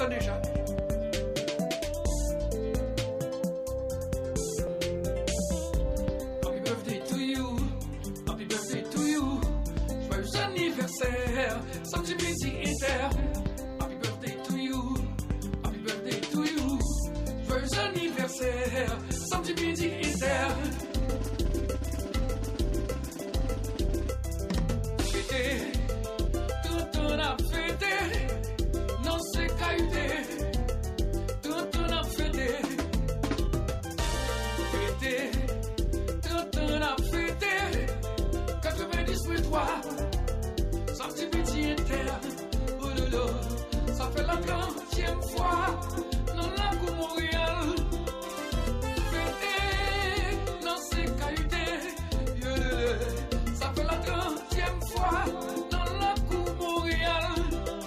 entends déjà. Happy birthday to you. Happy birthday to you. Joyeux anniversaire. Samedi midi inter. Happy birthday to you. Happy birthday to you. Joyeux anniversaire. Samedi midi inter. Ça fait la 30e fois dans la cour Montréal. Fêté dans ces cailloux. Ça fait la 30e fois dans la cour Montréal.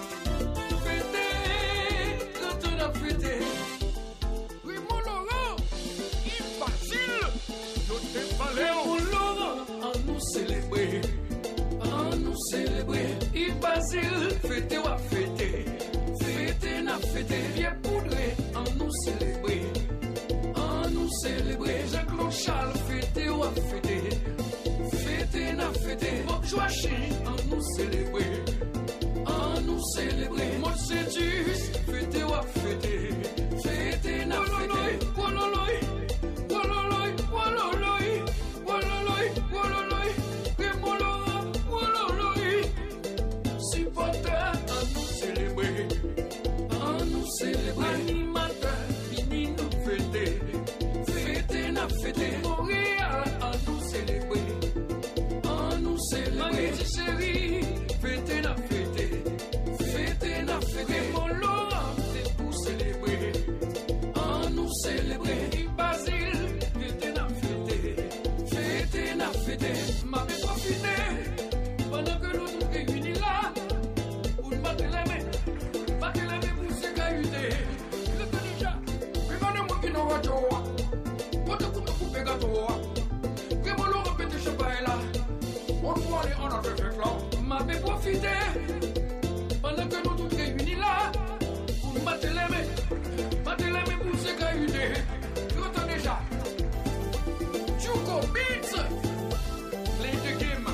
Fêté quand on a fêté. Oui, mon Laurent, il facile. Je t'ai parlé, mon Laurent, à nous célébrer. À nous célébrer. Il Basile, fêté ou à fêter. Fêté n'a fêté, bien poudré, en nous célébrer. En nous célébrer, Jean-Claude Charles, fêté ou à fêter. Fêté n'a fêté, Bob Joachim, en nous célébrer. En nous célébrer, Maud Sédus, fêté ou à fêter. Fêté n'a fêté, Wololoy, Wololoy, Wololoy, Wololoy, Wololoy, Remolo, Wololoy. Supporter, en nous célébrer. En nous célébrer. Animateur, fini nous fêter. Fêter n'a fêté. Montréal, en nous célébrer. En nous célébrer. Ma chérie, fêter n'a fêté. Fêter n'a fêté. Mon Laurent, c'est pour célébrer. En nous célébrer. Basile, fêter n'a fêté. Fêter n'a fêté. Ma vie profiter. Pendant que nous nous réunis là. Pour nous battre les mains. Battre les mains pour se caillouter. Le déjà. Regardez-moi qui n'aura pas. Moi, tu peux couper gâteau. Vraiment, l'on répète le champagne là. On doit aller en avec là. Ma vie profiter. Pendant que nous tous réunis là. Pour nous battre les mains. Battre les mains pour se caillouter. Tu entends déjà. Chuko Beats. Play the game.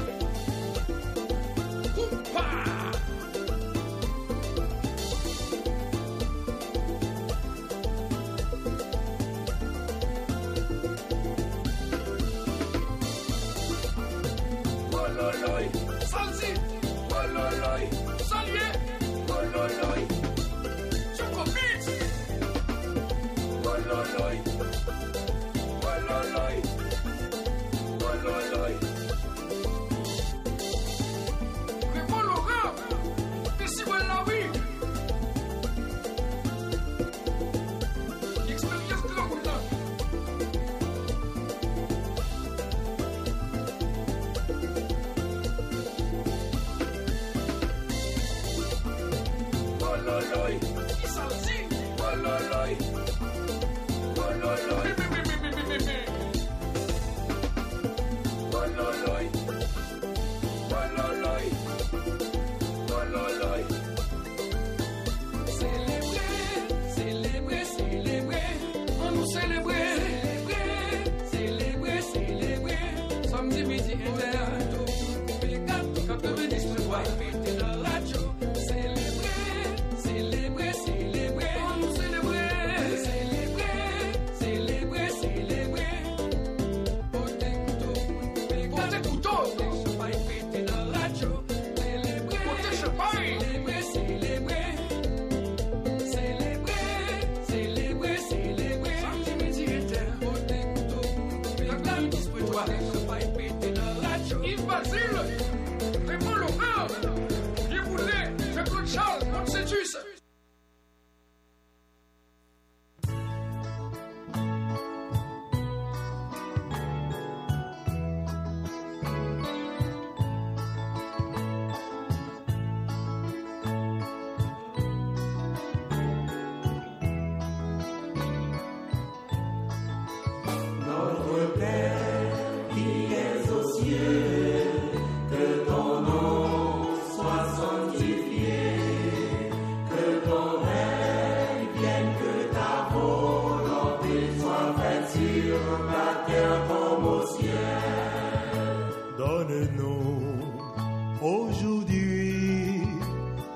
Oupa. Wololoy, Salsi, Wololoy, Salier, Wololoy, Choco Beats, Wololoy, Wololoy, Wololoy. Mais bon Laurent, ici voilà oui. L'expérience de la route. Wololoy, Salsi, Wololoy, Wololoy, Wololoy, Wololoy, Wololoy. Célébrer, célébrer, célébrer, on nous célébrer, célébrer, célébrer, samedi midi inter, 90 3, fêter la radio. Célébrer, célébrer, on nous célébrer, célébrer, célébrer.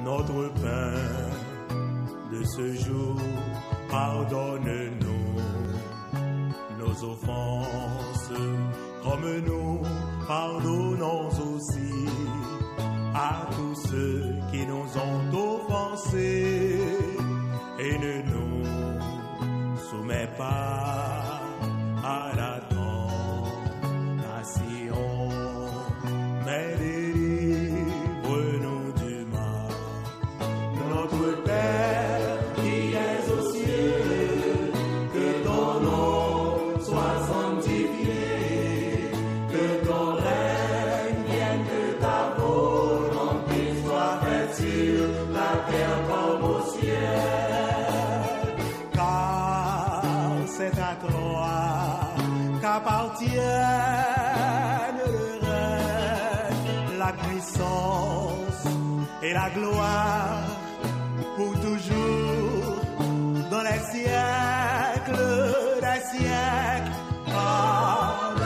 Notre pain de ce jour, pardonne-nous nos offenses, comme nous pardonnons aussi à tous ceux qui nous ont offensés, et ne nous soumets pas à la tentation, mais délivre-nous du mal. Notre Père qui es aux cieux, que ton nom soit sanctifié, que ton règne vienne, que ta volonté soit faite sur la terre comme au ciel. Car c'est à toi qu'appartiennent le règne, la puissance et la gloire pour toujours, dans les siècles des siècles. Amen.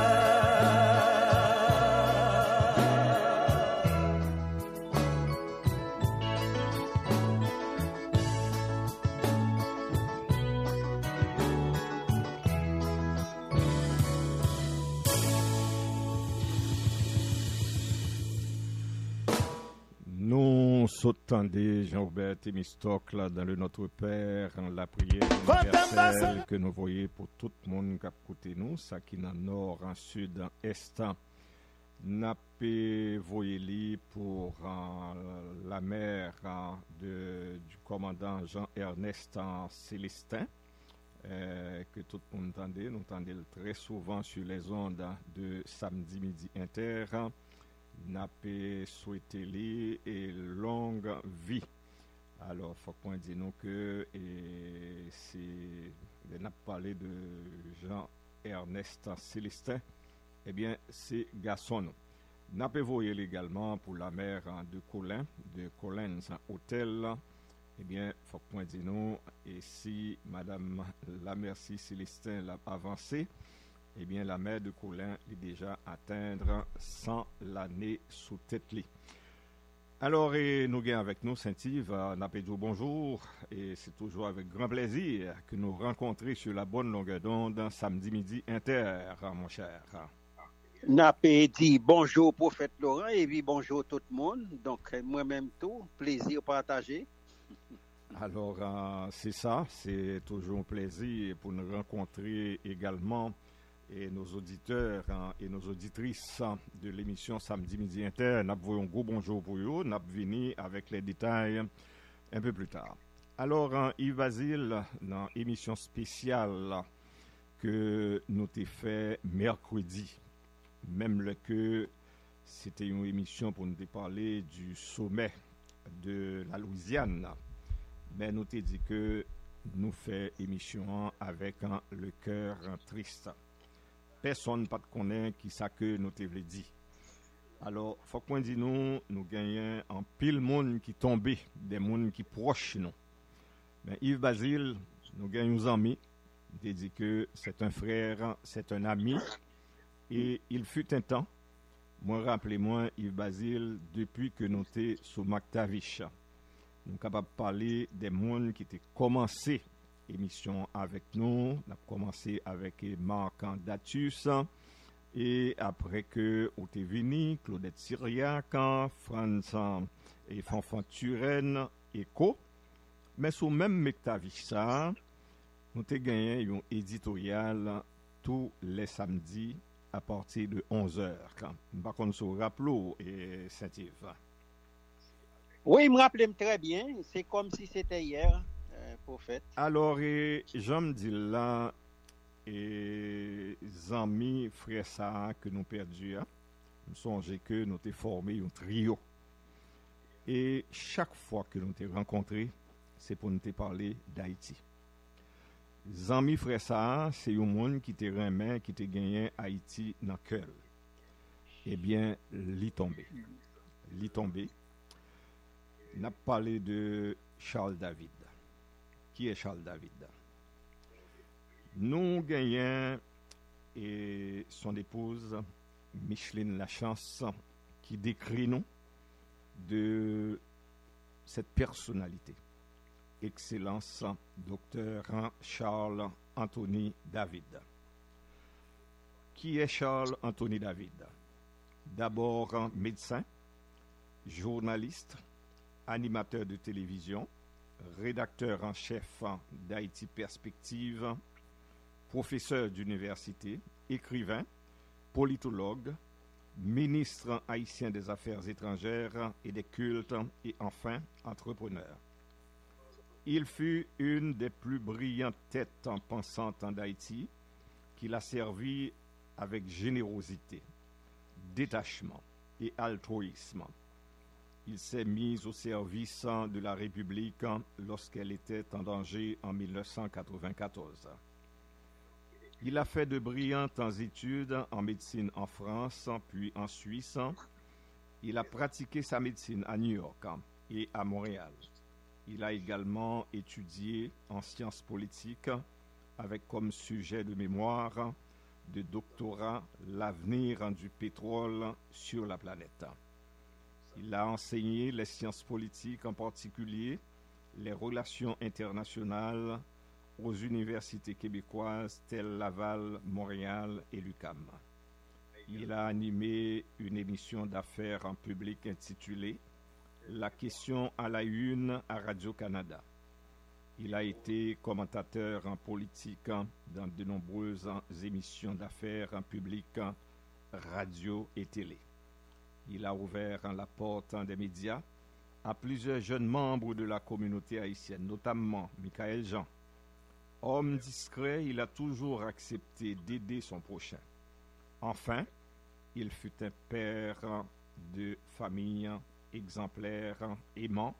Nous s'attendons, Jean-Robert Thémistocle, là, dans le Notre Père, la prière universelle que nous voyons pour tout le monde qui a écouté nous, ça qui est dans le nord, en sud, en est. N'a pas voyé pour la mère du commandant Jean-Ernest Célestin, que tout le monde entendait. Nous entendons très souvent sur les ondes de Samedi Midi Inter. N'a pas souhaité lui et longue vie. Alors, faut qu'on dise nous que c'est n'a parlé de Jean-Ernest Célestin. Eh bien, c'est garçon. N'a pas voyé également pour la mère de Colin, de Collins Hôtel. Eh bien, faut qu'on dise nous, et si Madame la Merci Célestin l'a avancé, eh bien, la mère de Colin est déjà atteindre 100 l'année sous tête li. Alors, nous gagnons avec nous Saint-Yves, Napédio, bonjour, et c'est toujours avec grand plaisir que nous rencontrons sur la bonne longueur d'onde Samedi Midi Inter, mon cher. Napé dit bonjour prophète Laurent et puis bonjour tout le monde. Donc moi-même tout, plaisir partagé. Alors c'est ça, c'est toujours un plaisir pour nous rencontrer également et nos auditeurs et nos auditrices de l'émission Samedi Midi Inter. Nous avons un gros bonjour pour eux, nous venons avec les détails un peu plus tard. Alors Yves Basile, dans l'émission spéciale que nous avons fait mercredi, même le que c'était une émission pour nous parler du sommet de la Louisiane, mais nous t'ai dit que nous faisons émission avec le cœur triste. Personne ne connaît qui ça que nous t'ai dit. Alors, faut qu'on dise nous gagnons en pile monde qui tombé, des monde qui proches nous. Mais Yves Basile, nous gagnons nos amis, t'ai dit que c'est un frère, c'est un ami. Et il fut un temps, moi rappelez-moi Yves Basile, depuis que nous étions sous McTavish, nous sommes capables de parler des mondes qui étaient commencé l'émission avec nous. On a commencé avec Marc Datus, et après que nous sommes venus, Claudette Syriac, Franz et Fanfan Turenne, Echo. Mais sous même McTavish, ça, nous avons gagné un éditorial tous les samedis à partir de 11h. Par contre, se rappelons, Saint-Yves. Oui, il me rappelle très bien. C'est comme si c'était hier, prophète. Alors, je me dis là, amis, frères, ça que nous perdus, nous songeons que nous avons formé un trio. Et chaque fois que nous avons rencontrés, c'est pour nous parler d'Haïti. Zami frère ça, c'est un monde qui te remet, qui te gagné Haïti dans le cœur. Eh bien, l'y tombé. N'a parlé de Charles David. Qui est Charles David? Nous gagnons et son épouse Micheline Lachance qui décrit nous de cette personnalité. Excellence, docteur Charles Anthony David. Qui est Charles Anthony David? D'abord médecin, journaliste, animateur de télévision, rédacteur en chef d'Haïti Perspective, professeur d'université, écrivain, politologue, ministre haïtien des Affaires étrangères et des cultes et enfin entrepreneur. Il fut une des plus brillantes têtes pensantes d'Haïti qu'il a servi avec générosité, détachement et altruisme. Il s'est mis au service de la République lorsqu'elle était en danger en 1994. Il a fait de brillantes études en médecine en France, puis en Suisse. Il a pratiqué sa médecine à New York et à Montréal. Il a également étudié en sciences politiques avec comme sujet de mémoire de doctorat l'avenir du pétrole sur la planète. Il a enseigné les sciences politiques, en particulier les relations internationales, aux universités québécoises telles Laval, Montréal et l'UQAM. Il a animé une émission d'affaires en public intitulée La question à la une à Radio-Canada. Il a été commentateur en politique dans de nombreuses émissions d'affaires en public, radio et télé. Il a ouvert la porte des médias à plusieurs jeunes membres de la communauté haïtienne, notamment Michael Jean. Homme discret, il a toujours accepté d'aider son prochain. Enfin, il fut un père de famille exemplaire, aimant,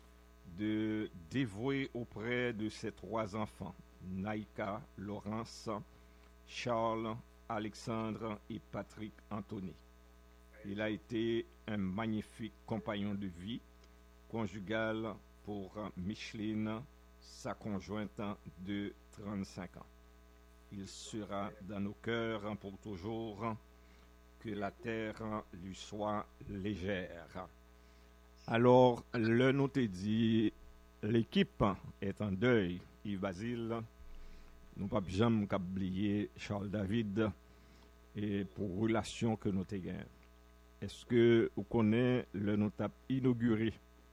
dévoué auprès de ses 3 enfants, Naïka, Laurence, Charles, Alexandre et Patrick Anthony. Il a été un magnifique compagnon de vie, conjugal pour Micheline, sa conjointe de 35 ans. Il sera dans nos cœurs pour toujours, que la terre lui soit légère. Alors, le nous te dit, l'équipe est en deuil. Yves Basile, nous pas jamais oublier Charles David et pour relation que nous te gagnons. Est-ce que vous connaissez le nous t'a inauguré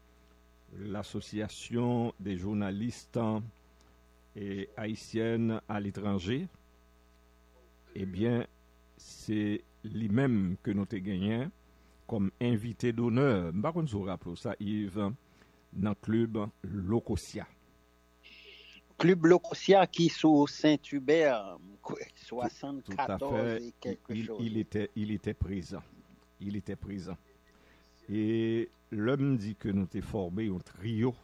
l'association des journalistes et haïtiennes à l'étranger? Eh bien, c'est lui-même que nous te gagnons comme invité d'honneur. Par contre, vous rappelez ça, Yves, dans le club Locosia. Club Locosia qui sous Saint-Hubert, 74 tout à fait, et quelque chose. Il était présent. Il était présent. Et l'homme dit que nous t'ai formé un trio.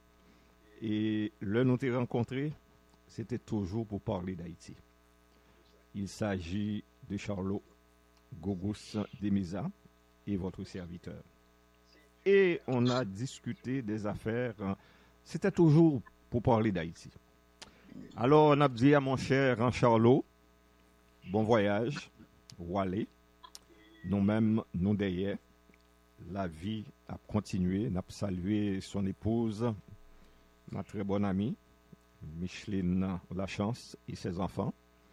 Et le nous t'ai rencontré, c'était toujours pour parler d'Haïti. Il s'agit de Charlot Gogos Demisa et votre serviteur. Et on a discuté des affaires. C'était toujours pour parler d'Haïti. Alors, on a dit à mon cher Charlot, bon voyage, Wallé. Nous-mêmes, nous derrière. La vie a continué. Nous avons salué son épouse, ma très bonne amie, Micheline Lachance et ses enfants.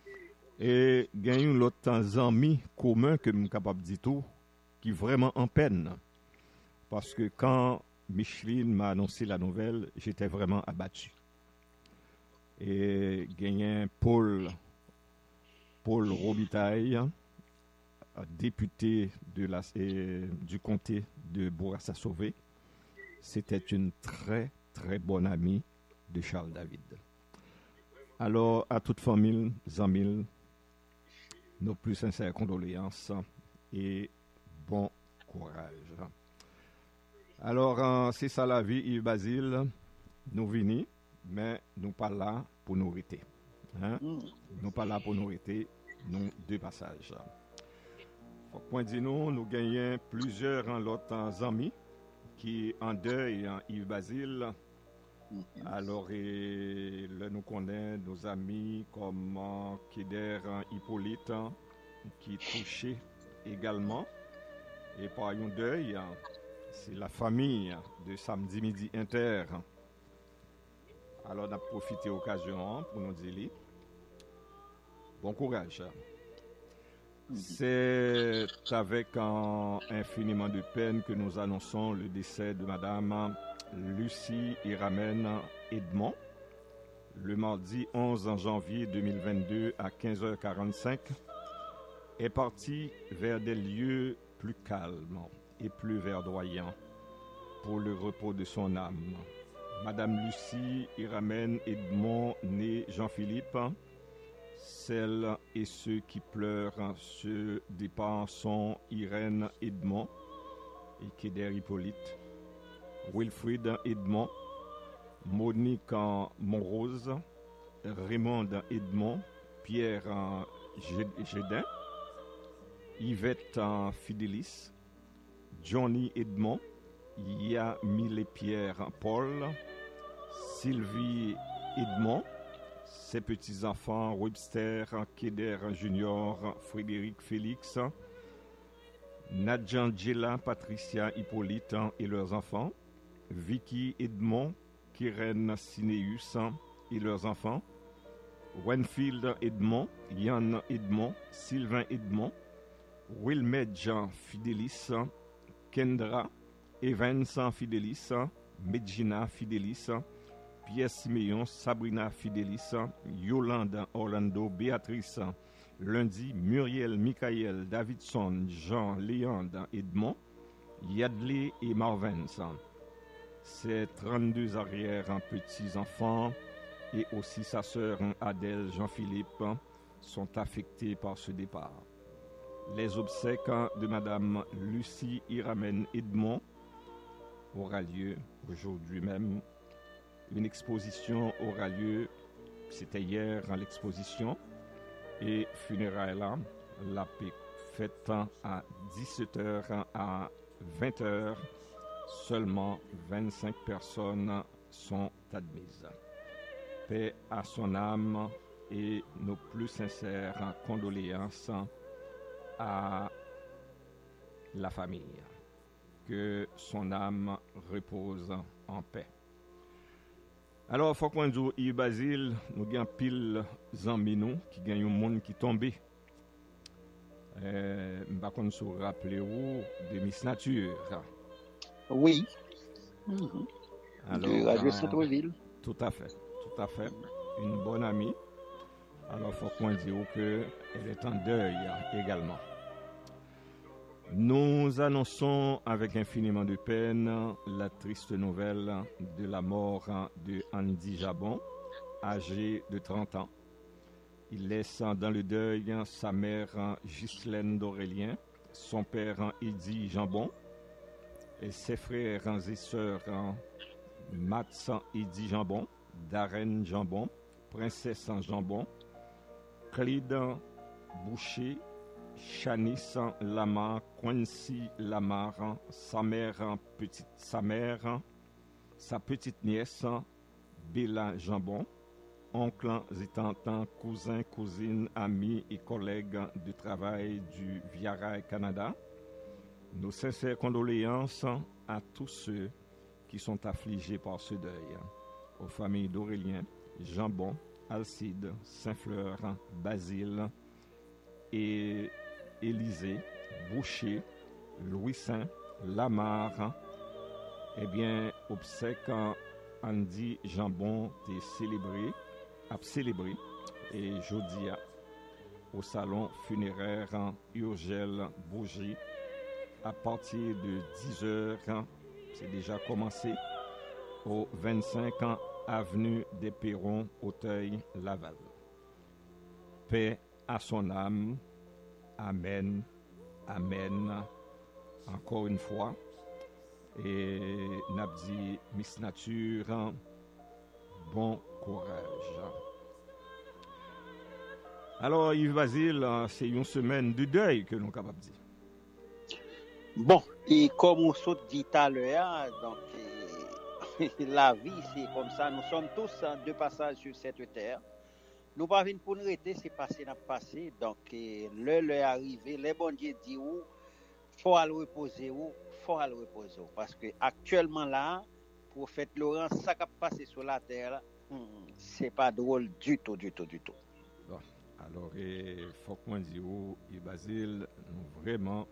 Et il y a un autre ami commun que je suis capable de dire tout, qui est vraiment en peine. Parce que quand Micheline m'a annoncé la nouvelle, j'étais vraiment abattu. Et il y a Paul Robitaille, député du comté de Bourassa-Sauvé. C'était une très, très bonne amie de Charles David. Alors, à toute famille, amis, nos plus sincères condoléances et bon courage. Alors, c'est ça la vie, Yves Basile. Nous venons, mais nous pas là pour nous arrêter. Hein? Nous pas là pour nous arrêter, nous deux passages. Faut point dire nous gagnons plusieurs autres amis qui en deuil Yves Basile. Alors, nous connaissons nos amis comme Kéder Hippolyte qui touché également et par un deuil c'est la famille de Samedi Midi Inter. Alors, on a profité de l'occasion pour nous dire bon courage. C'est avec infiniment de peine que nous annonçons le décès de Madame Lucie Iramène Edmond le mardi 11 janvier 2022 à 15h45 est partie vers des lieux plus calmes et plus verdoyants pour le repos de son âme. Madame Lucie Iramène Edmond, née Jean-Philippe, celles et ceux qui pleurent ce départ sont Irène Edmond et Kéder Hippolyte, Wilfrid Edmond, Monique Monrose, Raymond Edmond, Pierre Gédin, Yvette Fidélis, Johnny Edmond, Yamile Pierre Paul, Sylvie Edmond, ses petits-enfants Webster, Kéder Junior, Frédéric Félix, Nadjangela, Patricia Hippolyte et leurs enfants, Vicky Edmond, Keren Sineus et leurs enfants, Wenfield Edmond, Yann Edmond, Sylvain Edmond, Wilmedge Fidélis, Kendra, Evans Fidélis, Medjina Fidélis, Pierre Siméon, Sabrina Fidélis, Yolande Orlando, Béatrice, Lundi, Muriel, Michael, Davidson, Jean, Léandre, Edmond, Yadley et Marvens. Ses 32 arrières petits-enfants et aussi sa sœur Adèle Jean-Philippe sont affectés par ce départ. Les obsèques de Madame Lucie Iramène Edmond aura lieu aujourd'hui même. Une exposition aura lieu, c'était hier l'exposition, et funérailles là, la fête à 17h à 20h. Seulement 25 personnes sont admises. Paix à son âme et nos plus sincères condoléances à la famille. Que son âme repose en paix. Alors, il faut qu'on dise, Yves Basile, nous avons pile d'amis nous qui gagnent un monde qui tombe. Je ne sais pas si vous vous rappelez de Miss Nature. Oui. Alors, de Radio Centre-Ville. Tout à fait, tout à fait. Une bonne amie. Alors, il faut qu'on dise qu'elle est en deuil également. Nous annonçons avec infiniment de peine la triste nouvelle de la mort de Andy Jabon, âgé de 30 ans. Il laisse dans le deuil sa mère Ghislaine d'Aurélien, son père Eddy Jambon, et ses frères et sœurs Mats Eddy Jambon, Darren Jambon, Princesse Jambon, Clyde Boucher, Chanice Lamar, Quincy Lamar, sa petite nièce Bella Jambon, oncle et tantes, cousins, cousines, amis et collègues de travail du Via Rail Canada. Nos sincères condoléances à tous ceux qui sont affligés par ce deuil, aux familles d'Aurélien, Jambon, Alcide, Saint-Fleur, Basile et Élysée, Boucher, Louis Saint, Lamar. Eh bien, obsèque Andy Jambon a célébré et jeudi au salon funéraire Urgel Bougie à partir de 10h. C'est déjà commencé au 25 avenue des Perrons, Auteuil, Laval. Paix à son âme. Amen. Amen. Encore une fois. Et Nabdi Miss Nature, bon courage. Alors, Yves Basile, c'est une semaine de deuil que nous sommes capables de dire. Bon, et comme on s'est dit tout à l'heure, donc la vie, c'est comme ça. Nous sommes tous de passage sur cette terre. Nous pas venir pour nous arrêter, c'est passé, n'a passé. Donc, l'heure est arrivée. Les bon Dieu dit où, faut aller reposer où, faut le reposer. Parce que actuellement là, prophète Laurent, ça qui a passé sur la terre, c'est pas drôle du tout. Bon, alors, il faut qu'on dise, et Basile, nous vraiment,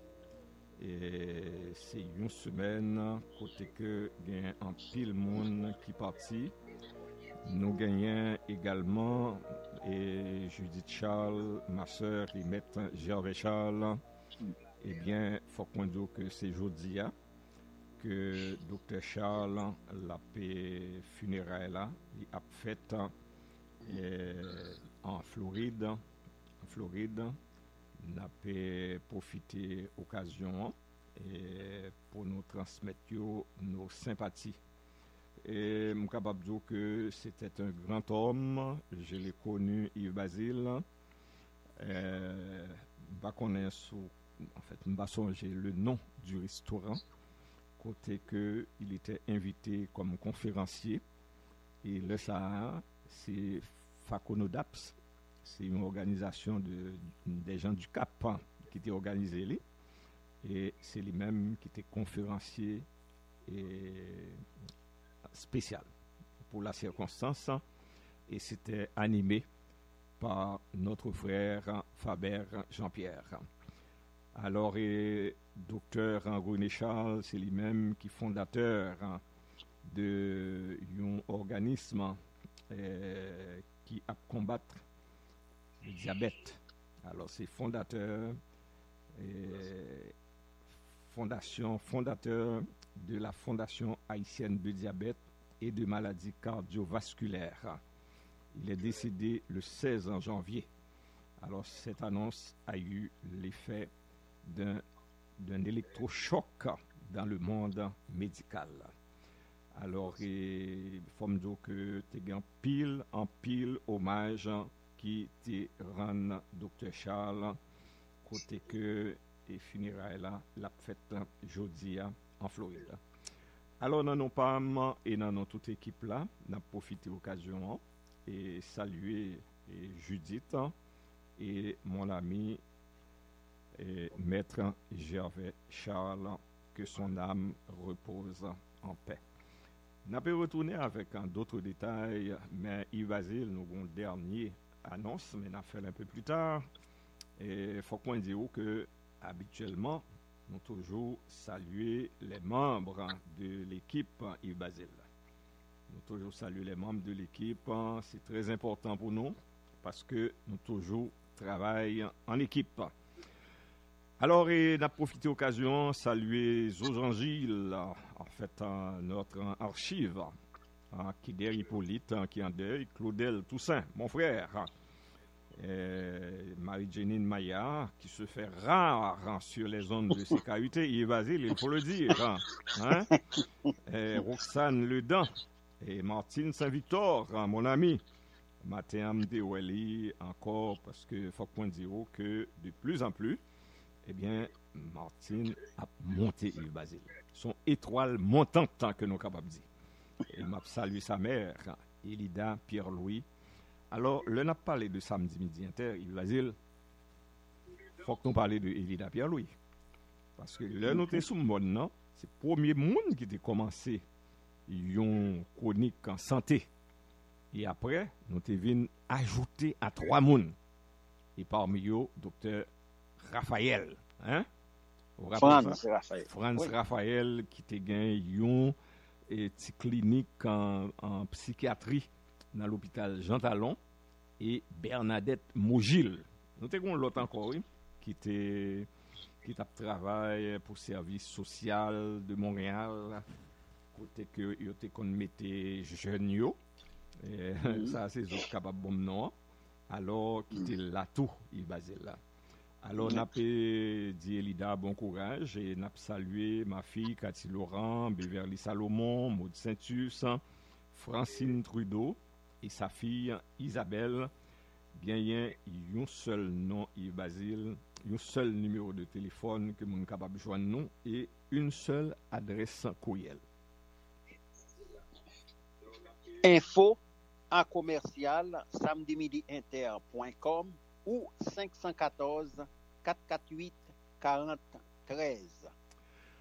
c'est une semaine, côté que il y a un pile monde qui parti. Nous gagnons également Judith Charles, ma soeur, et maître Gervais Charles. Eh bien, il faut qu'on dise que c'est jeudi que Dr. Charles, la paix funéraire, il a fait en Floride. N'a pas profité occasion pour nous transmettre nos sympathies. Et je suis capable de dire que c'était un grand homme. Je l'ai connu, Yves Basile. Je ne pas songer le nom du restaurant, côté que il était invité comme conférencier. Et le Sahara, c'est Faconodaps. C'est une organisation des gens du Cap qui était organisée. Et c'est lui-même qui était conférencier spécial pour la circonstance. Et c'était animé par notre frère Faber Jean-Pierre. Alors, docteur René Charles, c'est lui-même qui est fondateur d'un organisme qui a combattre le diabète. Alors, c'est fondateur de la Fondation haïtienne de diabète et de maladies cardiovasculaires. Il est décédé le 16 janvier. Alors, cette annonce a eu l'effet d'un électrochoc dans le monde médical. Alors, il faut me dire que tu as en pile hommage qui te rend Dr. Charles, côté que les funérailles la fête jeudi en Floride. Alors, dans nos PAM et dans toute équipe là, on a profité de l'occasion et saluer Judith et mon ami maître Gervais Charles, que son âme repose en paix. On peut retourner avec d'autres détails, mais Yves Basile, nous avons une dernière annonce, mais on a fait un peu plus tard. Et il faut qu'on dise que habituellement, nous toujours saluer les membres de l'équipe Yves Basile. Nous toujours saluer les membres de l'équipe, c'est très important pour nous parce que nous toujours travaillons en équipe. Alors, on a profité de l'occasion saluer Zozangil, en fait, notre archive, qui est Hippolyte, qui est en deuil, Claudel Toussaint, mon frère, Marie-Jénine Maillard, qui se fait rare sur les zones de sécurité, Yves Basile, il faut le dire, Roxane Ledan, et Martine Saint-Victor, mon ami, Mathéam Deweli, encore, parce qu'il faut qu'on dise que de plus en plus, eh bien, Martine a monté Yves Basile. Son étoile montante, que nous sommes capables de dire. Il m'a salué sa mère, Elida Pierre-Louis. Alors, là, on a parlé de samedi midi inter, Yves Basile. Il faut que nous parlions de Elida Pierre-Louis. Parce que là, nous sommes sous le monde, non? C'est le premier monde qui a commencé une chronique en santé. Et après, nous devons ajouter à 3 mondes. Et parmi eux, docteur Raphaël, Franz Raphaël. Franz Raphaël qui te gagne une clinique en psychiatrie dans l'hôpital Jean Talon et Bernadette Mogil. Nous avons l'autre encore, oui, qui travaille pour service social de Montréal, côté que yo te kon mette jeunes yo. Ça c'est autres capable bon non. Alors qui était là tout, il basé là. Alors, n'a pas dit Elida bon courage et n'a salué ma fille Cathy Laurent, Beverly Salomon, Maud Saintus, Francine Trudeau et sa fille Isabelle. Bien, il y a un seul nom, Yves Basile, un seul numéro de téléphone que nous sommes capables de joindre nous et une seule adresse courriel. Info à commercial samedimidi-inter.com ou 514 448 40 13.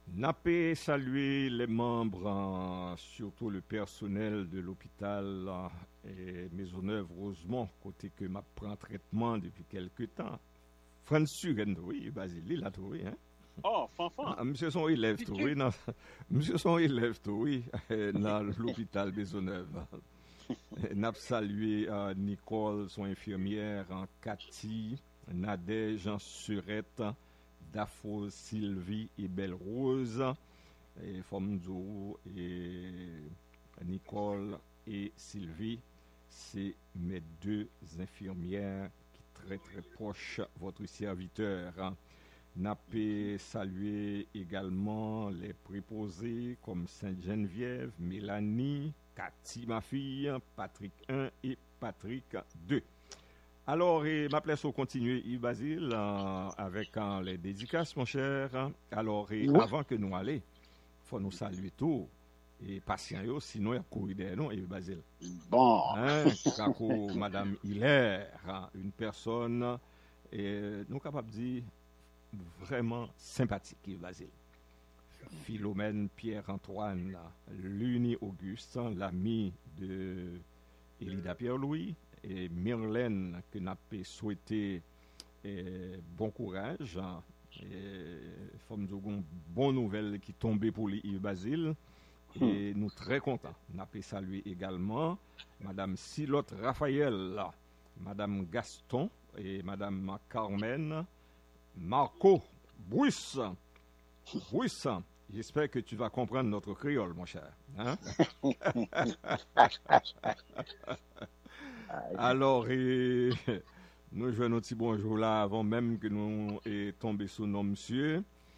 N'a pas salué les membres, surtout le personnel de l'hôpital et Maisonneuve Rosemont, côté que m'a prend traitement depuis quelque temps. Franz Suren, oui, Basile, il a trouvé, hein? Oh, fanfan. Monsieur son élève, oui, non. Monsieur son élève, oui, dans l'hôpital Maisonneuve. N'a pas salué Nicole, son infirmière, Cathy, Nadège, Jean Surette, Dafo, Sylvie et Belle Rose, et Fomzo et Nicole et Sylvie, c'est mes deux infirmières qui très très proches votre serviteur. N'a pas salué également les préposés comme Sainte-Geneviève, Mélanie, Cathy, ma fille, Patrick 1 et Patrick 2. Alors, ma place au continuer, Yves Basile, avec les dédicaces, mon cher. Alors, oui. Avant que nous allions, il faut nous saluer tout. Et patient, sinon, il y a couru derrière nous, Yves Basile. Bon. Madame Hilaire, une personne, nous capables de dire, vraiment sympathique, Yves Basile. Philomène Pierre-Antoine, Luni Auguste, l'ami de Elida Pierre-Louis, et Myrlène, que n'a pas souhaité bon courage. Femme de bonne nouvelle qui tombait pour Yves Basile. Et nous très contents. N'a pas salué également Madame Silotte Raphaël, Madame Gaston et Madame Carmen Marco Bouisse. Bouisse. J'espère que tu vas comprendre notre créole, mon cher. Hein? Alors, nous jouons notre petit bonjour là avant même que nous tombions sous nos monsieur.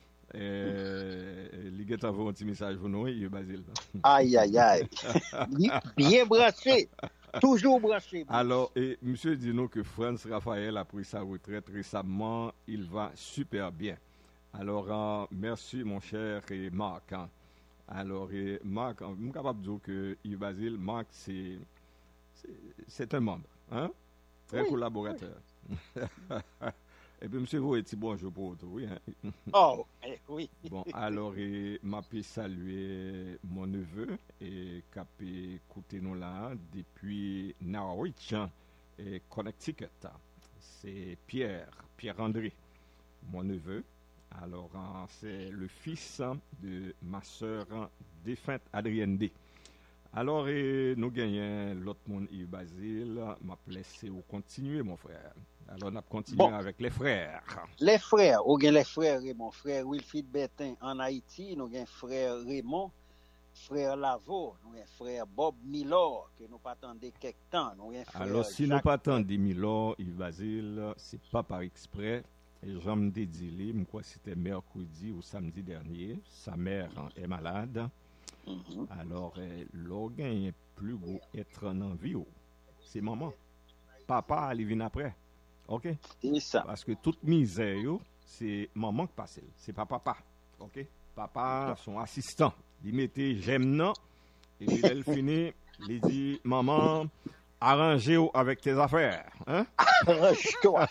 Liguet avant un petit message pour nous, Basile. Aïe, aïe, aïe. Bien branché. Toujours branché. Alors, monsieur dit nous que Franz Raphaël a pris sa retraite récemment. Il va super bien. Alors, merci mon cher Marc. Hein. Alors, Marc, je suis capable de dire que Yves Basile, Marc, c'est un membre, hein? Très oui, collaborateur. Oui. Et puis, monsieur, vous êtes bonjour pour vous, oui. Hein? Oh, oui. Bon, alors, m'a pu saluer mon neveu et qui a pu écouter nous là depuis Norwich et Connecticut. C'est Pierre-André, mon neveu. Alors, c'est le fils de ma sœur défunte Adrienne D. Alors, nous gagnons l'autre monde, Yves Basile. M'a laissé au continuer, mon frère. Alors, on a continué avec les frères. Les frères, nous avons les frères Raymond, frère Wilfried Bertin en Haïti, nous avons frère Raymond, frère Lavo, nous avons frère Bob Milor, que nous pas attendu quelque temps. Alors, si nous pas attendu Milor, Yves Basile, c'est pas par exprès. Et j'en me dédile, je crois que c'était mercredi ou samedi dernier. Sa mère est malade. Alors, l'organe est plus gros être en vie. C'est maman. Papa, il vient après. OK? C'est ça. Parce que toute misère, c'est maman qui passe. C'est pas papa. OK? Papa, son assistant. Il mettait j'aime non. Et puis, elle finit, il dit maman, arrangez-vous avec tes affaires. Hein? Arrange-toi.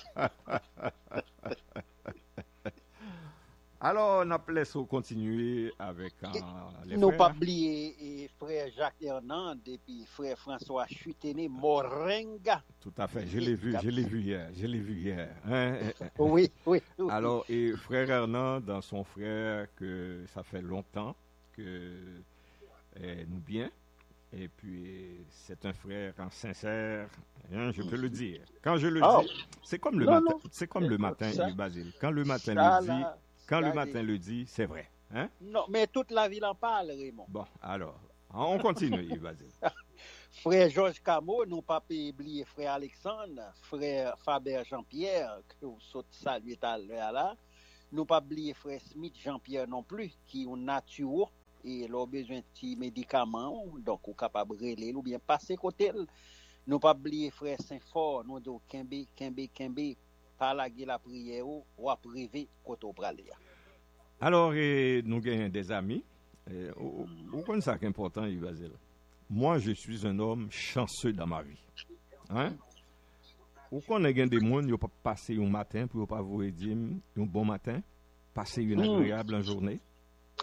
Alors, on a laissé continuer avec les nous frères. Pas oublier frère Jacques Hernand et puis frère François Chutené Moringa. Tout à fait, je l'ai vu hier. Hein? Oui. Alors, et frère Hernand, dans son frère, que ça fait longtemps que nous bien. Et puis, c'est un frère sincère, hein, je peux le dire. Quand je le dis, c'est comme le matin. C'est comme le matin, Yves Basile. Quand le matin le dit, c'est vrai. Hein? Non, mais toute la ville en parle, Raymond. Bon, alors, on continue, Yves Basile. Frère Georges Camo, nous pas oublier frère Alexandre, frère Faber Jean-Pierre, que vous saluez tout à l'heure là. Nous pas oublier frère Smith Jean-Pierre non plus, qui est nature. Et leur besoin de petits médicaments, donc on est capable de relayer ou bien passer côté. Nous pas oublier frère Saint-Fort, nous de Kembe, par la prière ou à priver côté au praler. Alors, nous gagnons des amis. Vous connaissez ça qui est important, Yves Basile. Moi, je suis un homme chanceux dans ma vie. Hein? Vous connaissez des gens qui n'ont pas passé un matin pour ne pas vous dire un bon matin, passer une agréable journée.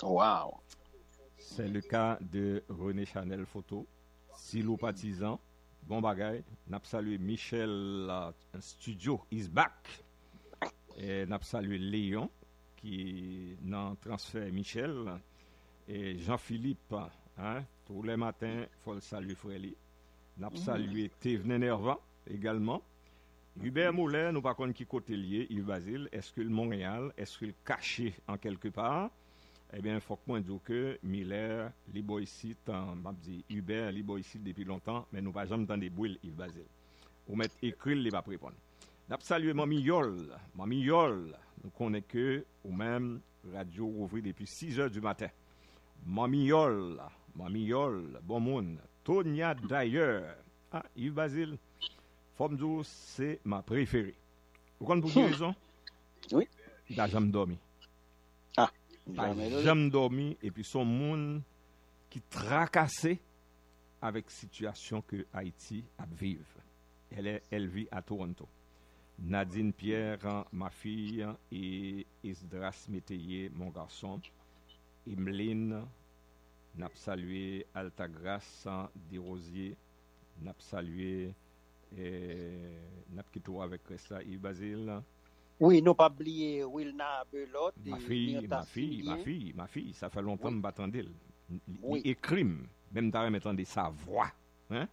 Wow. C'est le cas de René Chanel Photo, Silo Partisan, bon bagay. N'a salué Michel Studio is back. Et n'a salué Léon qui dans transfert Michel et Jean-Philippe, hein, tous les matins faut le saluer Fréli. N'a salué Thévenin Nervan également. Hubert Moulin, nous par contre qui côté lié, Yves Basile, est-ce que le Montréal, est-ce que le caché en quelque part? Eh bien, il faut que moi dise que Miller, Liboïcite, m'a dit Hubert, Liboïcite depuis longtemps, mais nous pas jamais entendu bouille Yves Basile. Ou mettre écrit, il va pas répondre. N'a salué Mami Yol, nous connaissons que, ou même, radio ouverte depuis 6 heures du matin. Mami Yol, bon monde. Tonia d'ailleurs. Ah, Yves Basile, Fomdou, c'est ma préférée. Vous comprenez pour quelle raison? Oui. Il n'a jamais dormi. Ah, Il n'a jamais dormi. Et puis son monde qui tracassé avec la situation que Haïti a vivre. Elle vit à Toronto. Nadine Pierre, ma fille, et Esdras Métayer, mon garçon. Emeline, n'a salué Altagrace Desrosiers, n'a salué n'a quitté avec ça Yves Basile. Oui, non pas oublier Wilna Belot. Ma fille, ça fait longtemps que je m'attendais. Oui. Il écrit, même t'as remetté sa voix. Hein?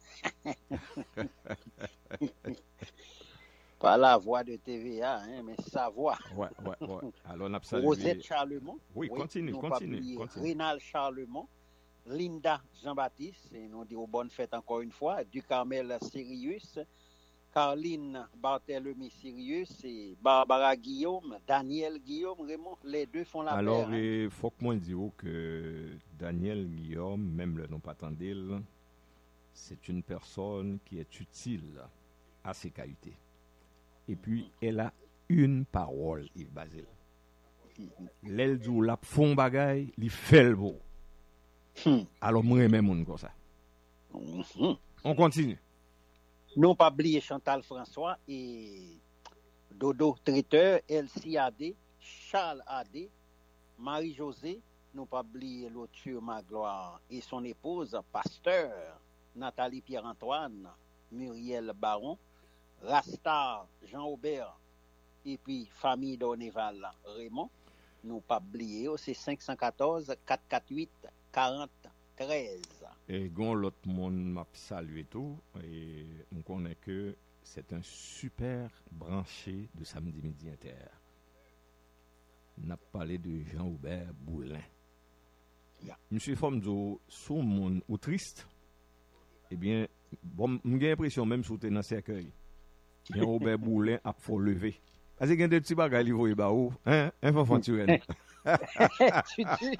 Pas la voix de TVA, hein, mais sa voix. Ouais. Alors, on a salué. Rosette Charlemont. Oui, continue. Rénal Charlemont. Linda Jean-Baptiste, et nous disons bonne fête encore une fois. Du Carmel Sirius. Carline Barthélemy Sirius et Barbara Guillaume, Daniel Guillaume, Raymond, les deux font la paire. Alors, il faut que moi dise que Daniel Guillaume, même le nom pas tendil, c'est une personne qui est utile à ses qualités. Et puis, elle a une parole, Yves Basile. L'aile du la fond bagay, il fait le beau. Alors, moi, même monde comme ça. On continue. Non pas oublier Chantal François et Dodo Traiteur, Elsie Adé, Charles Adé, Marie-Josée, non pas oublier l'autre Magloire et son épouse, Pasteur, Nathalie Pierre-Antoine, Muriel Baron, Rasta, Jean-Aubert, et puis famille d'Orneval, Raymond, non pas oublier, c'est 514 448 40 13. Et quand l'autre monde m'a salué tout, et on connaît que c'est un super branché de samedi midi inter. On a parlé de Jean-Aubert Boulin. Monsieur Fomzo, sous mon ou triste, eh bien, bon, j'ai l'impression même sous dans cercueil. Jean-Aubert Boulin a faut lever. Parce qu'il y a des petits bagages qui vont ba ou, hein, un Turenne. Tu dis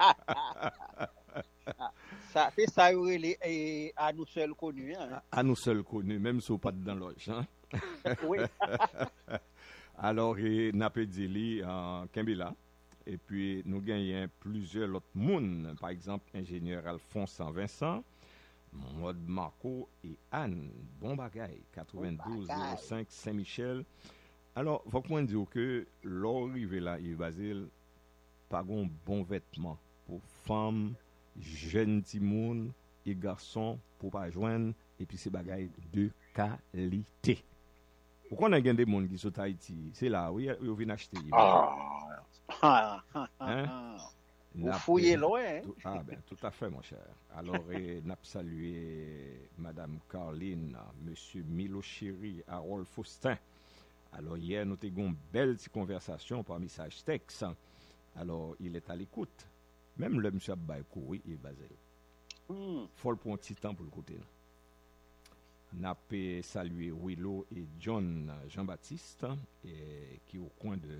ça fait ça à nous seuls connus. Hein? À nous seuls connus, même si on pas dans l'oge. Hein? Oui. Alors, n'a pas dit en Kimbila. Et puis, nous gagnons plusieurs autres monde. Par exemple, ingénieur Alphonse Vincent, Maud Marco et Anne Bombagay, 9205 Saint-Michel. Alors, il faut que moi dire que l'arrivée là, Yves Basile, pas un bon vêtement pour femmes, jeunes timoun et garçons pour pas joindre et puis c'est bagaille de qualité. Pourquoi on a des gens qui sont à Haïti? C'est là où ils viennent acheter. Vous fouillez loin. Hein? Ah ben, tout à fait, mon cher. Alors, n'a salué Madame Caroline, Monsieur Milo Chéri, Harold Faustin. Alors, hier, nous avons une belle conversation par message texte. Alors, il est à l'écoute. Même le monsieur Abbaï Kouri, il est basé. Faut le prendre un petit temps pour le côté. N'a pas salué Willow et John Jean-Baptiste, qui est au coin de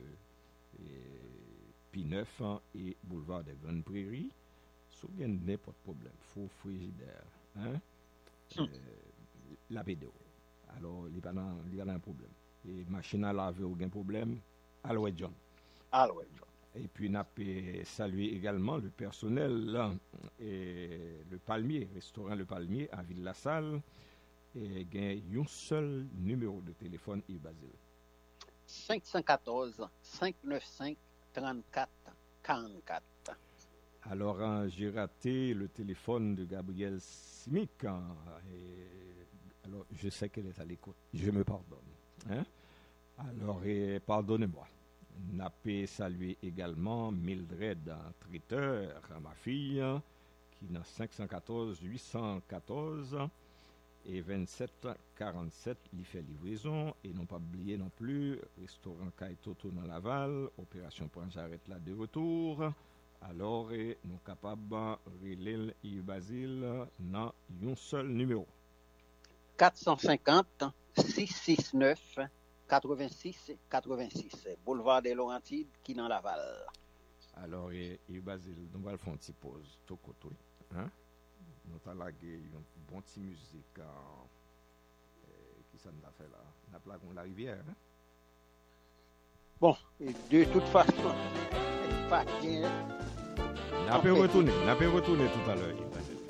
P9 et boulevard des Grandes Prairies. Si vous avez n'importe problème, faut frigidaire. Hein? La vidéo. Alors, il y a un problème. Et machine à laver, aucun problème. Alors, John. Et puis, n'a pas salué également le personnel, et le Palmier, restaurant Le Palmier à Ville-la-Salle. Et il y a un seul numéro de téléphone, Yves Basile. 514 595 34 44. Alors, j'ai raté le téléphone de Gabriel Simic. Alors, je sais qu'elle est à l'écoute. Je me pardonne. Hein? Alors, pardonnez-moi. N'a pas salué également Mildred Traiteur, ma fille, qui n'a 514 814 et 27 47, il fait livraison. Et non pas oublier non plus, restaurant Kaitoto dans Laval, opération Point j'arrête là de retour. Alors, nous sommes capables de relire Yves Basile dans un seul numéro. 450 669 86 86. Boulevard des Laurentides, qui dans Laval. Alors, Yves Basile, nous allons faire une petite pause. Tout côté. Hein? Nous allons laguer une bonne petite musique. Qui ça nous a fait là? Nous avons lagué la rivière. Hein? Bon, de toute façon, pas bien. On peut retourner tout à l'heure.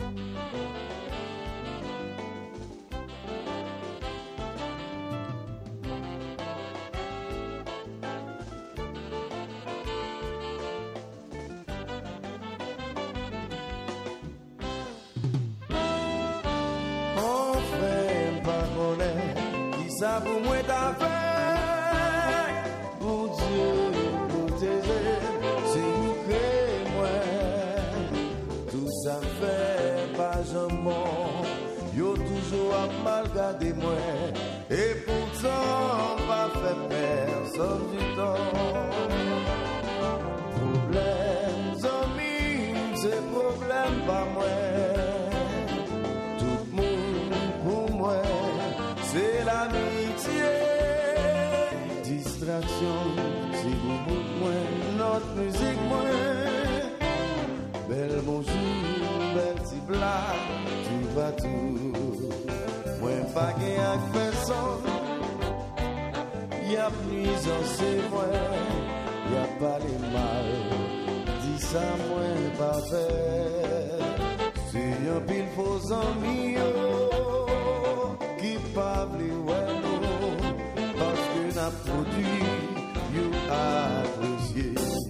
Enfin, pas connaître qui ça pour moi t'a fait. Mon Dieu, pour t'aider, c'est vous créer moi. Tout ça fait pas jambon. Yo toujours à mal garder moi. Et pourtant, pas fait personne du temps. Problème, amis, c'est problème pas moi. Tout le monde pour moi, c'est l'amitié. Distraction, c'est beaucoup moins notre musique moins. Belle bonjour, belle petit blague, tu vas tout. Moi pas qu'un avec personne. Y'a nuisance c'est moi, y'a pas les mal. Dis ça moi pas faire. C'est un pile faux ami qui parle ouais non parce que n'a produit you apprécié.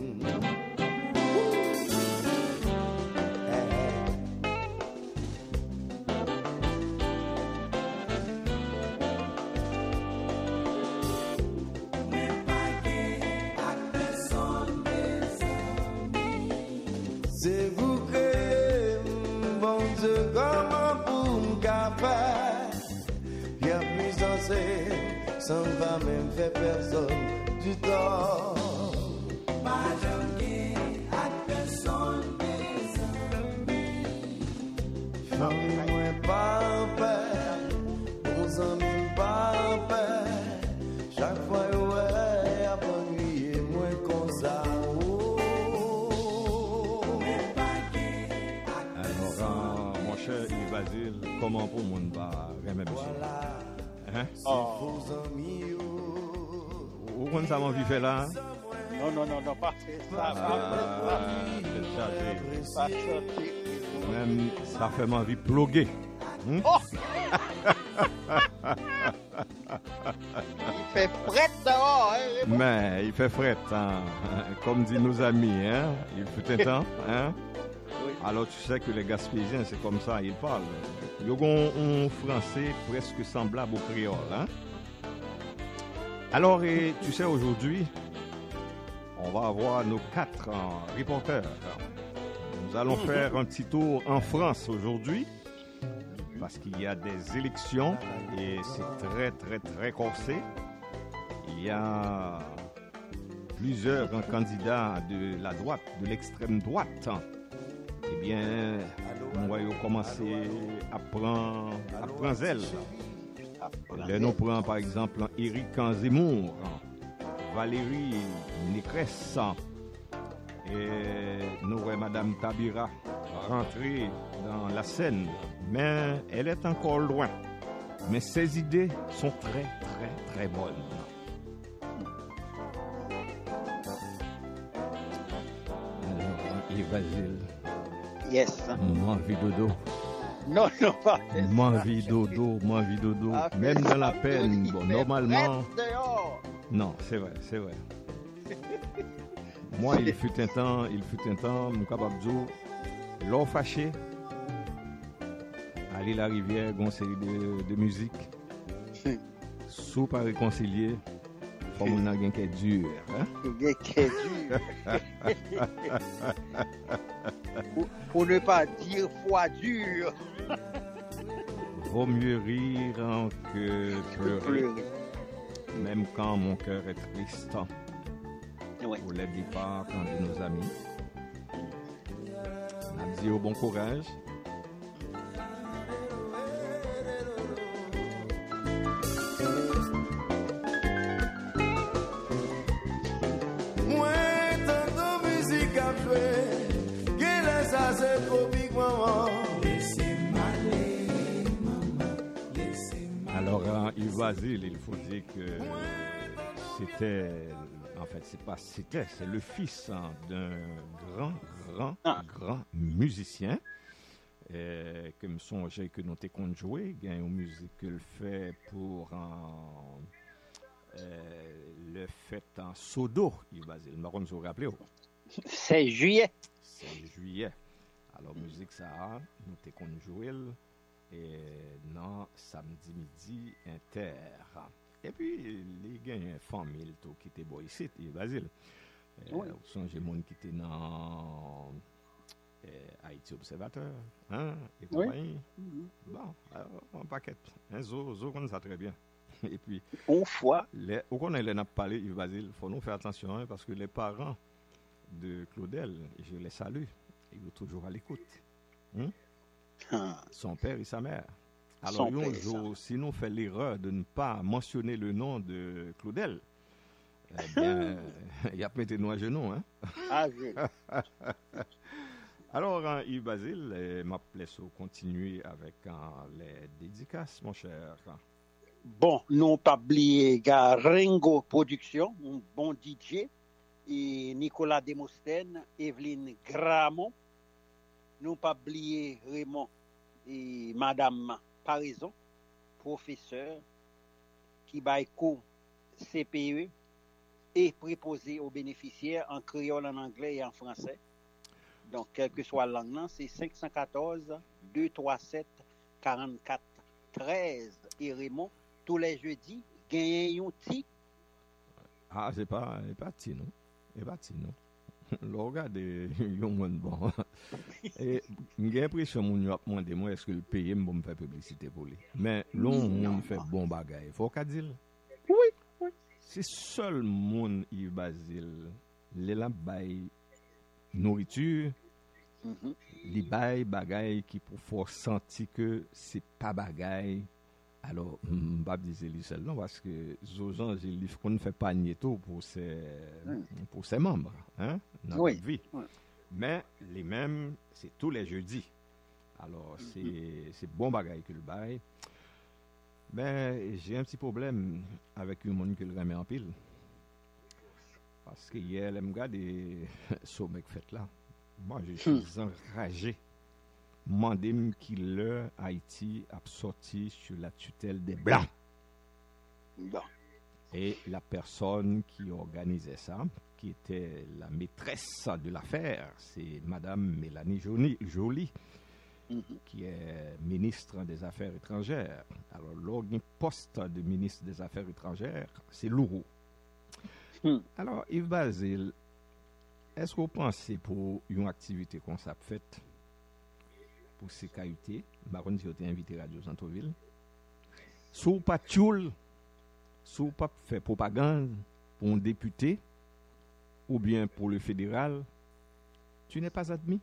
C'est vous créez, bon Dieu, comment pour m'capable. Y'a plus dansé, sans va même faire personne du tort. Pas jamais à personne des amis. Famille-moi pas en paix, bons amis pas en paix. Chaque fois, ouais, y'a pas nuit, moins comme ça. Yves Basile, comment pour mon pas remettre monsieur? Hein? Où qu'on ça m'envie faire là? Non, pas ça. Pas Même ça fait m'envie ploguer. Oh! Il fait fret dehors, hein? Mais il fait fret, hein? Comme disent nos amis, hein? Il fut un temps, hein? Oui. Alors tu sais que les Gaspésiens, c'est comme ça, ils parlent. Ils ont un français presque semblable au créole. Hein? Alors, tu sais, aujourd'hui, on va avoir nos 4 reporters. Nous allons faire un petit tour en France aujourd'hui, parce qu'il y a des élections et c'est très, très, très corsé. Il y a plusieurs candidats de la droite, de l'extrême droite. Eh bien, on va commencer à prendre zèle. Là, nous prenons par exemple Éric Zemmour, Valérie Nécresse, et nous voyons Madame Tabira rentrer dans la scène, mais elle est encore loin. Mais ses idées sont très, très, très bonnes. Alors, Yves Basile. Yes. M'envie dodo. Non, pas. M'envie dodo. Même dans la peine, bon, normalement. Non, c'est vrai. Moi, il fut un temps, mon capable de dire, l'or fâché, aller la rivière, une série de musique, sous pas réconcilier, faut mon n'a qui est dur. Hein? Pour ne pas dire foi dur. Vaut mieux rire que pleurer. Même quand mon cœur est triste. Ouais. Pour les départs de nos amis. On a dit au bon courage. Moi, tant de musique à jouer, qu'elle est ça, c'est tropique, maman. Alors, Yves Basile, il faut dire que c'était, en fait, c'est le fils d'un grand musicien. Que me songeait que nous t'écoutons jouer, il y a une musique qu'il fait pour le fait en Sodo, Yves Basile. Je ne sais pas si vous vous rappelez. C'est juillet. C'est juillet. Alors, musique ça, nous t'écoutons jouer. Et non, samedi midi, inter. Et puis, les gars, il y a une famille qui était beau ici, Basile. Oui. Sont des gens qui étaient dans Haïti Observateur, hein, et compagnie. Oui. Bon, alors, un paquet. Un zo connaît ça très bien. Et puis, Une fois. au qu'on a parlé, Yves Basile, il faut nous faire attention, hein, parce que les parents de Claudel, je les salue, ils sont toujours à l'écoute. Son père et sa mère. Alors, un jour, si nous faisons l'erreur de ne pas mentionner le nom de Claudel, eh bien, il a pété nous à genoux. Hein? Ah, oui. Alors, Yves Basile, ma laisse continuer avec les dédicaces, mon cher. Bon, nous pas oublier Ringo Production, un bon DJ, et Nicolas Demostène, Evelyne Gramont. Nous pas oublier Raymond et Madame Paraison, professeur, qui baille cours CPE et préposé aux bénéficiaires en créole, en anglais et en français. Donc, quelle que soit la langue, c'est 514-237-44-13. Et Raymond, tous les jeudis, gagne un petit. Ah, c'est pas petit, non? C'est pas petit, non? Le regard de yon monde bon. Et j'ai l'impression que je me demande est-ce que le pays me faire publicité pour lui. Mais l'on fait bon bagay. Faut qu'à dire. Oui. C'est seul monde Yves Basile. Les la bay nourriture. Les bay bagay qui pour faire sentir que c'est pas bagay. Alors, je ne vais pas dire lui seul, non, parce que Zozan, il faut qu'on ne fait pas niéto pour ses membres, hein, dans notre vie. Oui. Mais les mêmes, c'est tous les jeudis. Alors, c'est bon bagaille que le bail. Mais j'ai un petit problème avec le monde que le remet en pile. Parce que hier, je me regarde ce mec fait là. Moi, je suis enragé. Mandem qui leur Haïti a sorti sur la tutelle des Blancs. Bon. Et la personne qui organisait ça, qui était la maîtresse de l'affaire, c'est Madame Mélanie Joly, qui est ministre des Affaires étrangères. Alors, le poste de ministre des Affaires étrangères, c'est lourd. Alors, Yves Basile, est-ce que vous pensez pour une activité qu'on s'est faite pour sécurité, baron si vous êtes invité Radio Centreville, sous pas tchoul, sous pas fait propagande pour un député ou bien pour le fédéral, tu n'es pas admis.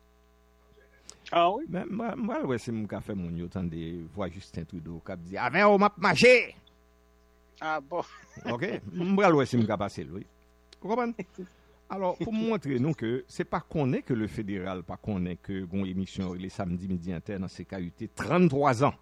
Ah oui? Mais moi, c'est mon café, mon yo, de voir Justin Trudeau qui dit avec on m'a marché. Ah bon. OK, moi, c'est mon passé, oui. Vous comprenez? Alors, pour montrer nous que c'est pas qu'on est que le fédéral, pas qu'on est que gon émission les samedis midi inter dans CKUT 33 ans.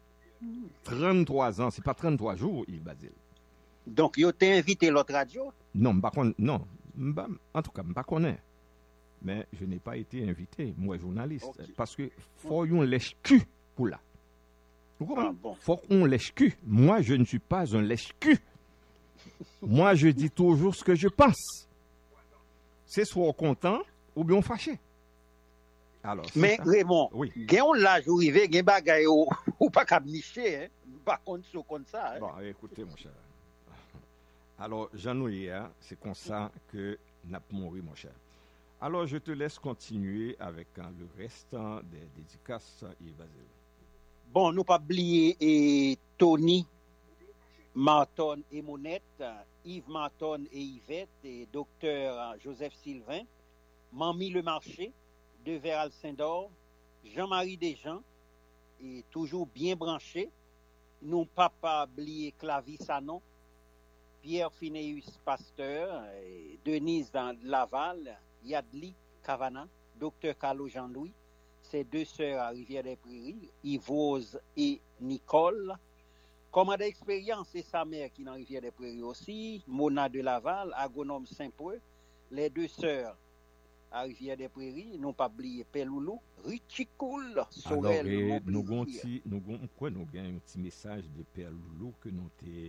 33 ans, c'est pas 33 jours, Yves Basile. Donc, yo t'ai invité l'autre radio? Non, en tout cas, pas qu'on est. Mais je n'ai pas été invité, moi journaliste, okay. Parce que faut yon lèche-cul pour là. Vous comprenez? Bon. Faut qu'on lèche-cul. Moi, je ne suis pas un lèche-cul. Moi, je dis toujours ce que je pense. c'est soit content ou bien fâché. Alors, mais ça. Raymond, Oui. gen l'âge où rive, gen bagay ou pas cap nicher, hein. Pas comme ça. Hein. Bon, écoutez, mon cher. Alors, Jean-Noël, hein, c'est comme ça que n'a pas mouru, mon cher. Alors, je te laisse continuer avec le reste des dédicaces et Basile. Bon, nous pas oublier et Tony, Marton et Monette, Yves Marton et Yvette, et docteur Joseph Sylvain, Mamie Le Marché, Devers Alcindor, Jean-Marie Desjans, et toujours bien branché. Nous pas oublier Clavis Sanon, Pierre Finéus Pasteur, et Denise dans Laval, Yadli Cavana, docteur Carlo Jean-Louis, ses deux sœurs à Rivière-des-Prairies, Yvose et Nicole. Commande d'expérience, c'est sa mère qui est dans Rivière-des-Prairies aussi, Mona de Laval, agronome Saint-Preux, les deux sœurs à Rivière-des-Prairies, non pas oublier Peloulou, Richicoul, Sorel. Alors, nous avons un petit message de Père Loulou que nous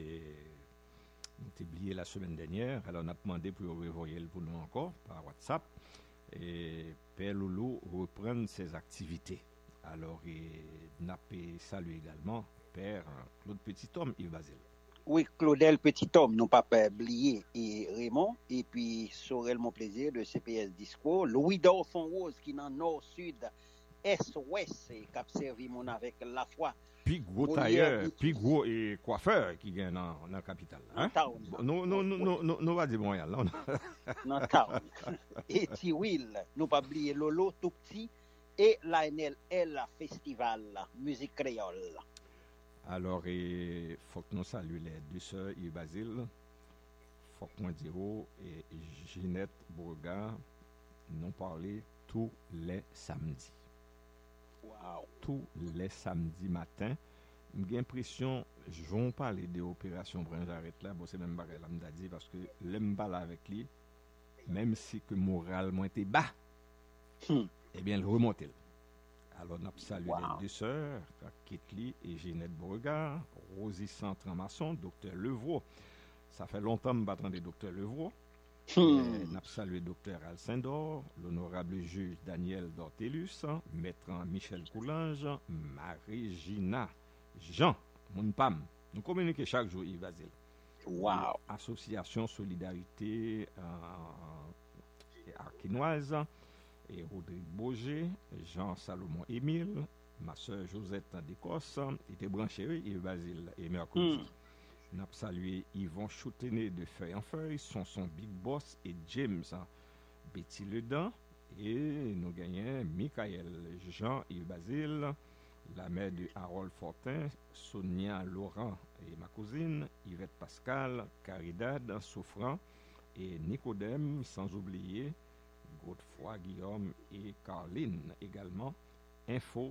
avons oublié la semaine dernière. Alors, on a demandé pour revoyer pour nous encore par WhatsApp. Et Père Loulou reprend ses activités. Alors, on a salué également Père Claude Petit-Homme, Yves Basile. Oui, Claudel Petit-Homme, non pas oublier, et Raymond, et puis Sorel Mon Plaisir de CPS Disco, Louis Dorfon Rose qui est dans nord, sud, est, ouest, et qui a servi mon avec la foi. Puis gros tailleur, puis gros et coiffeur qui gagne dans la capitale. Hein? Nous va dire bon, là. Dans town. Et Tiwil, nous pas oublier Lolo tout petit, et l'ANL Festival, musique créole. Alors, il faut que nous saluions les deux sœurs et Basile. Il faut que nous disions et Ginette Bourga nous parler tous les samedis. Wow. Tous les samedis matin. J'ai l'impression, je vais parler de l'opération Branjarette là, bon, c'est même pas là, m'a dit parce que l'aime pas là avec lui, même si que moralement était bas, eh bien, il remonte. Alors, nous saluons les deux sœurs, Ketli et Ginette Beauregard, Rosie Centre-Masson, docteur Levrault. Ça fait longtemps que je m'attends des docteurs Levrault. Nous saluons docteur Alcindor, l'honorable juge Daniel Dortelus, maître Michel Coulange, Marie-Gina, Jean, mon pam. Nous communiquons chaque jour, Yves Basile. Wow. Association Solidarité Arquinoise. Et Rodrigue Boger, Jean-Salomon Émile, ma soeur Josette d'Écosse, était branché et Basile et mercredi. Nous avons salué Yvon Choutenet de Feuille en Feuille, son Big Boss et James Betty Ledan. Et nous gagnons Michael Jean et Basile, la mère de Harold Fortin, Sonia Laurent et ma cousine, Yvette Pascal, Caridad Souffrant et Nicodème, sans oublier Godefroy, Guillaume et Carline également. Info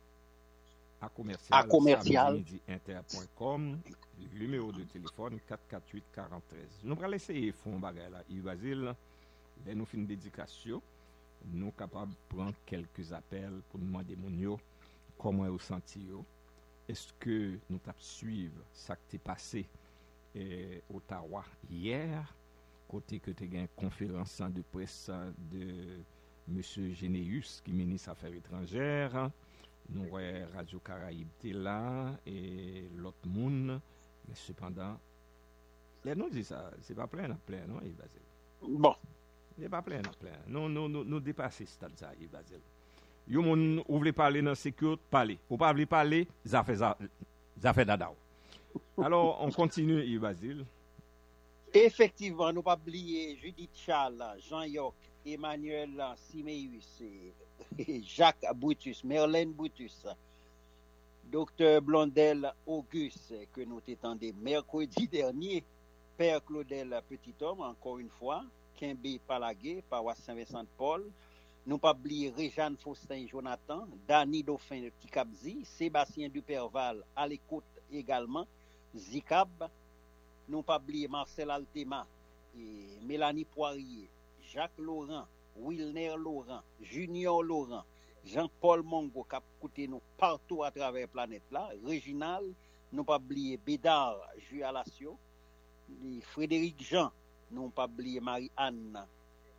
à commercial. Inter.com, numéro de téléphone 448 43. Nous allons essayer de faire un bagage là. Yves Basile, là nous faisons une dédication. Nous sommes capables de prendre quelques appels pour nous demander comment vous sentez. Est-ce que nous avons suivi ce qui est passé à Ottawa hier? Côté que tu as une conférence de presse de M. Généus, qui est ministre des Affaires étrangères. Nous avons Radio Caraïbe là et l'autre monde. Mais cependant, les nous disent ça, c'est pas plein, non, Yves Basile? Bon. C'est pas plein. Nous dépassons ce stade, Yves Basile. Vous voulez parler dans la sécurité, parlez. Vous ne voulez pas parler, ça fait dada. Alors, on continue, Yves Basile. Effectivement, nous pas oublier Judith Charles, Jean York, Emmanuel Siméus, Jacques Brutus, Merlène Brutus, Docteur Blondel Auguste, que nous t'étendons mercredi dernier, Père Claudel Petit-Homme, encore une fois, Kimbe Palagué, paroisse Saint-Vincent-de-Paul, nous pas oublier Réjeanne Faustin Jonathan, Dany Dauphin Tikabzi, Sébastien Duperval à l'écoute également, Zikab, nous pas oublier Marcel Altema, et Mélanie Poirier, Jacques Laurent, Wilner Laurent, Junior Laurent, Jean-Paul Mongo qui a écouté nous partout à travers la planète là, Réginal, nous pas oublier Bédard Jualacio, Frédéric Jean, nous pas oublier Marie-Anne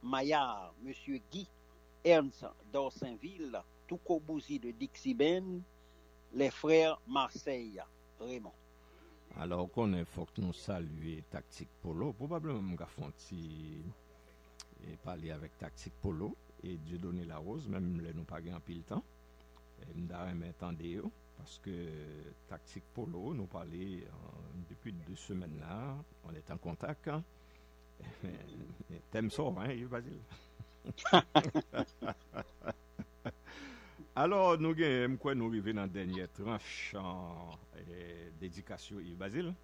Maillard, M. Guy Ernst d'Orsainville, Touko Bouzi de Dixie-Ben, les frères Marseille, Raymond. Alors, qu'on est, faut que nous saluions Tactique Polo. Probablement, nous avons parler avec Tactique Polo et Dieudonné Larose, même les nous pas en pile temps. Et nous avons entendu parce que Tactique Polo nous parlait depuis 2 semaines là. On est en contact. T'aimes ça, hein, Yves Basile? Alors, nous arrivons dans la dernière tranche en dédication Yves Basile.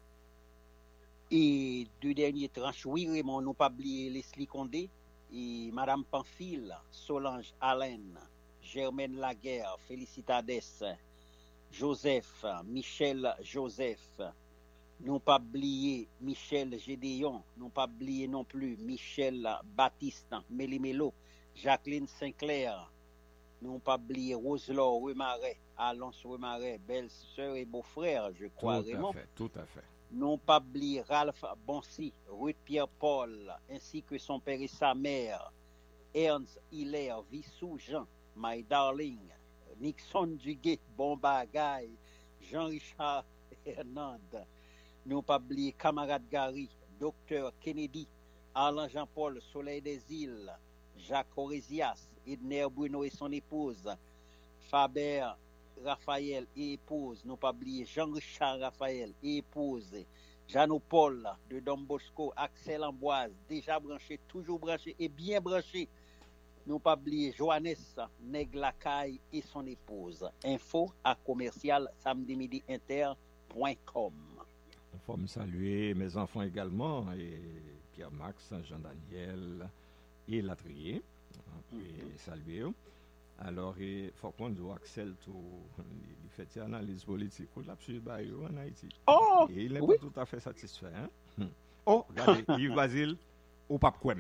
Et 2 dernières tranches, oui, Raymond, nous pas oublié Leslie Condé et Madame Pamphile, Solange Allen, Germaine Laguerre, Félicitades, Joseph, Michel Joseph. Nous pas oublié Michel Gédéon, nous pas oublié non plus Michel Baptiste, Mélimelo, Jacqueline Sinclair. Nous pas oublié Roselor Remaret, Alonce Remaret, belle-sœur et beau-frère, je crois, Raymond. Tout à fait. Non pas oublier Ralph Bonsi, Ruth Pierre Paul, ainsi que son père et sa mère, Ernst Hilaire, Vissou Jean, My Darling, Nixon Duguay, Bon Bagay, Jean-Richard Hernande. Non pas oublier camarade Gary, Docteur Kennedy, Alain Jean-Paul, Soleil des Îles, Jacques Orésias, Edner Bruno et son épouse, Faber Raphaël et épouse, non pas oublier Jean-Richard Raphaël et épouse, Jeannot Paul de Dom Bosco, Axel Amboise, déjà branché, toujours branché et bien branché. Non pas oublier Johannes Neglacaille et son épouse. Info à commercial samedimidi-inter.com. Il faut me saluer mes enfants également, et Pierre-Max, Jean-Daniel et Latrier. Et saluer. Alors, il faut qu'on dise Axel tout, il fait une analyse politique pour l'absurde en Haïti. Oh, et il n'est oui. pas tout à fait satisfait. Hein? Oh, regardez, Yves Basile, au pape Kwem.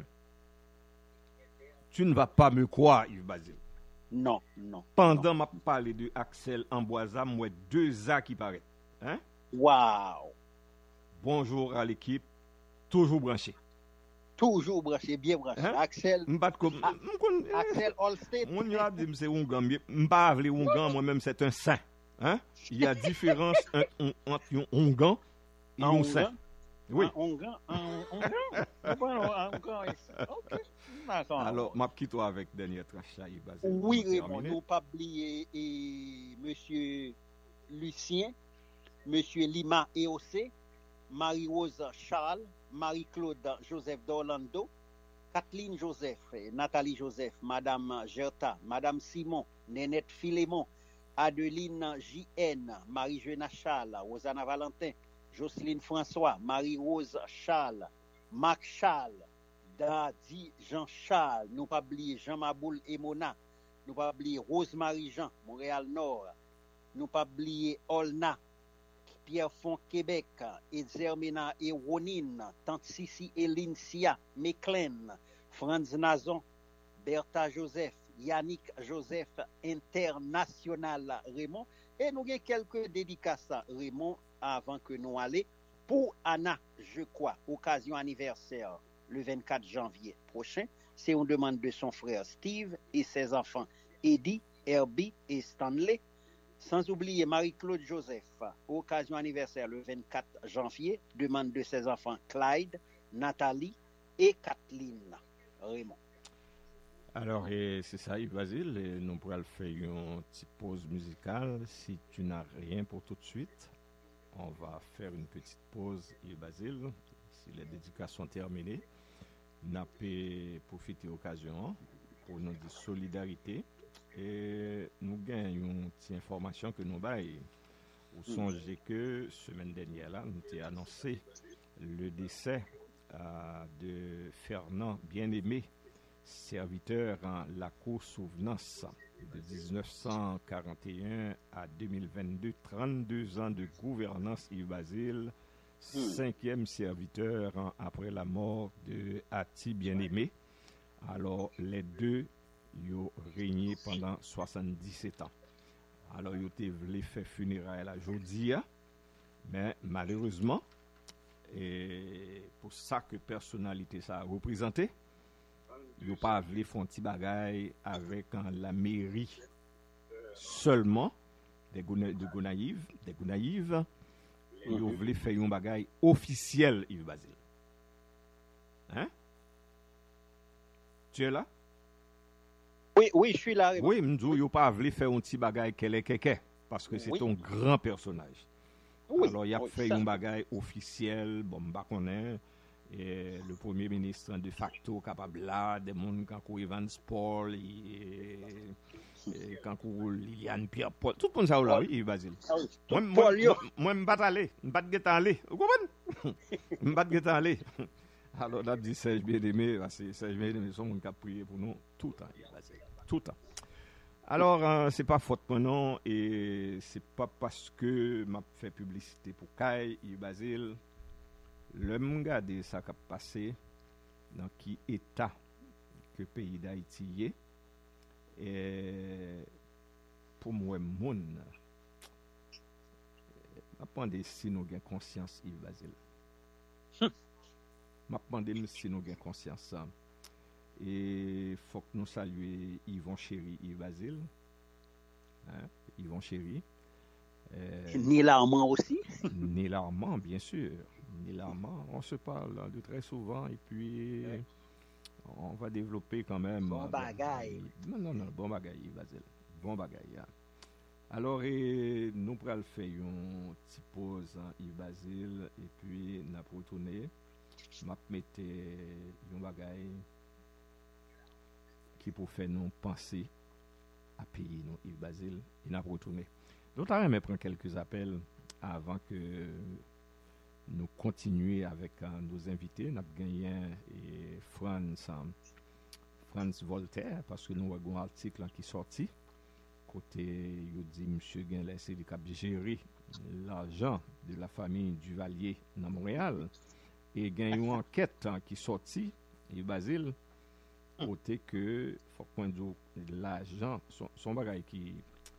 Tu ne vas pas me croire, Yves Basile. Non, non. Pendant ma parlé de Axel Amboisa, moi 2 ans qui paraît. Hein? Waouh. Bonjour à l'équipe, toujours branché. Toujours branché, bien branché. Hein? Axel. Axel Holstein. Mon a dit c'est un gant, m'pas avlé un gant, moi-même c'est un saint. Hein? Il y a différence entre un gant et un saint. Oui. Alors, m'a quitte avec dernière tranche. Oui, Raymond, nous pas oublier monsieur Lucien, monsieur Lima EOC, Marie-Rose Charles, Marie-Claude Joseph d'Orlando, Kathleen Joseph, Nathalie Joseph, Madame Gerta, Madame Simon, Nénette Philémon, Adeline JN, Marie-Jeuna Charles, Rosanna Valentin, Jocelyne François, Marie-Rose Charles, Marc Charles, Dadi Jean-Charles, nous pas oublier Jean Maboul et Mona, nous pas oublier Rose-Marie Jean, Montréal Nord, nous pas oublier Olna, Pierrefonds Québec, Ezermina et Ronine, Tante Sissi et Lincia, Meclen, Franz Nazon, Bertha Joseph, Yannick Joseph, International Raymond, et nous avons quelques dédicaces Raymond avant que nous allions pour Anna, je crois, occasion anniversaire le 24 janvier prochain. C'est une demande de son frère Steve et ses enfants Eddie, Herbie et Stanley. Sans oublier Marie-Claude Joseph, occasion anniversaire le 24 janvier, demande de ses enfants Clyde, Nathalie et Kathleen. Raymond. Alors, c'est ça, Yves Basile, nous pourrons faire une petite pause musicale. Si tu n'as rien pour tout de suite, on va faire une petite pause, Yves Basile. Si les dédications sont terminées, nous allons profiter de l'occasion pour nous dire solidarité. Et nous gagnons une petite information que nous avons. Vous songez que semaine dernière, là, nous avons annoncé le décès de Fernand Bien-Aimé, serviteur en la cour souvenance de 1941 à 2022, 32 ans de gouvernance Yves Basile, 5e serviteur après la mort de Ati Bien-Aimé. Alors, les deux ils ont régné pendant 77 ans. Alors, ils ont voulu faire funérailles la journée, mais malheureusement, et pour ça que personnalité ça a représenté, yo pas voulu faire un petit bagay avec la mairie seulement de Gonaïve, yo voulu faire un bagay officiel Yves Basile. Hein? Tu es là? Oui, je suis là. Oui, m'dou yo pas voulu faire un petit bagay keke parce que c'est un grand personnage. Oui, alors il a fait un bagay officiel, bon m'pa connaît. Et le premier ministre de facto capable là des monde quand Evans Paul et quand Liliane Pierre Paul tout le monde ça là oui Basile moi m'pas aller m'pas aller vous comprenez m'pas aller alors on a dit Serge bien-aimé parce que Serge bien-aimé son monde qui a prié pour nous tout le temps Basile tout le temps alors c'est pas faute mon nom et c'est pas parce que m'a fait publicité pour Kai Basile. Le m'gade ça qui a passé dans qui état que pays d'Haïti est et pour moi moun m'a demandé si nous avons conscience Yves Basile m'a demandé si nous avons conscience et faut que nous saluer Yvon Chéri Yves Basile Yvon Chéri Neil Armand aussi Neil Armand bien sûr Neil Armand, on se parle de très souvent et puis on va développer quand même. Bon bagaille. Non, bon bagaille, Basile. Bon bagaille. Alors, nous pourrons faire une petite pause, Yves Basile, et puis nous allons retourner. Je vais mettre un bagaille qui pour faire nous penser à payer nous, Yves Basile, et nous allons retourner. Donc, on va prendre quelques appels avant que nous continuer avec nos invités. Nous avons gagné Franz Voltaire, parce que nous avons un article qui est sorti. Côté, il dit M. Guinlès, c'est qui a géré l'argent de la famille Duvalier dans Montréal. Et il y a une enquête qui est sortie, et Basile, côté que, faut qu'on dise, l'argent, son bagage qui.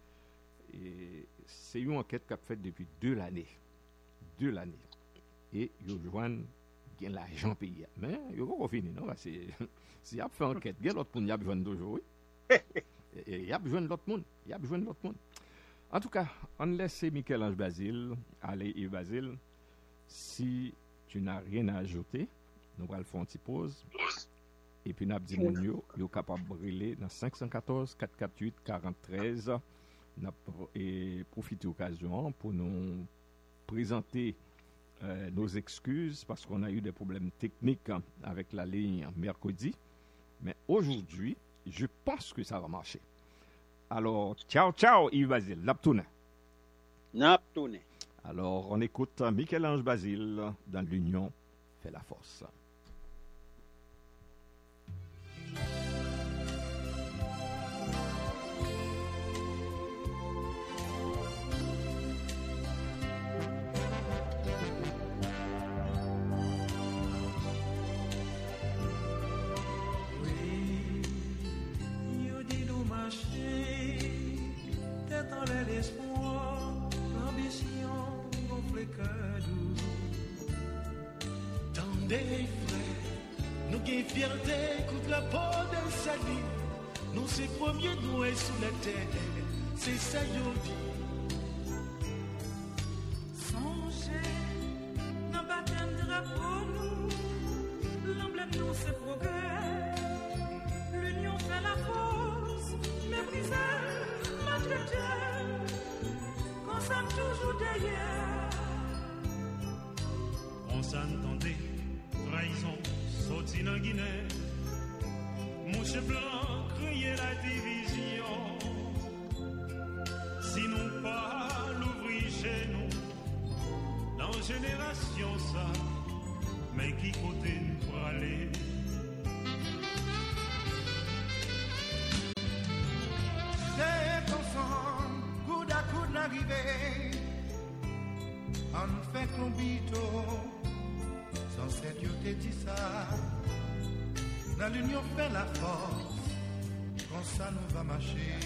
C'est une enquête qui a fait depuis 2 années. 2 années. Et ils joignent l'argent payé. Mais ils n'ont pas fini, non? Si ils ont fait enquête, il y a l'autre monde qui a besoin d'aujourd'hui. Il y a besoin de l'autre monde. En tout cas, on laisse Michel-Ange Basile aller Yves Basile. Si tu n'as rien à ajouter, nous allons faire une petite pause. Et puis, nous allons dire que vous êtes capable de brûler dans 514 448 43. Nous allons profiter de l'occasion pour nous présenter nos excuses parce qu'on a eu des problèmes techniques avec la ligne mercredi. Mais aujourd'hui, je pense que ça va marcher. Alors, ciao, Yves Basile. Naptoune. Alors, on écoute Michel-Ange Basile dans l'Union fait la force. Des frères, nous qui fierté contre la peau de salut, nous c'est premier noué sous la terre, c'est ça yo dit. Songez, dans baptême drapeau nous, l'emblème nous c'est progrès, l'union fait la force, mépriser, maltraiter, qu'on s'aime toujours derrière. On s'entendait. Trahison, sorti dans Guinée. Mouche blanc, crier la division. Si nous pas l'ouvrir chez nous, dans génération ça, mais qui côté nous pour aller? C'est ensemble, coude à coude l'arrivée. On fait combito. Dans cette yoté dit ça, dans l'union fait la force, comme ça nous va marcher.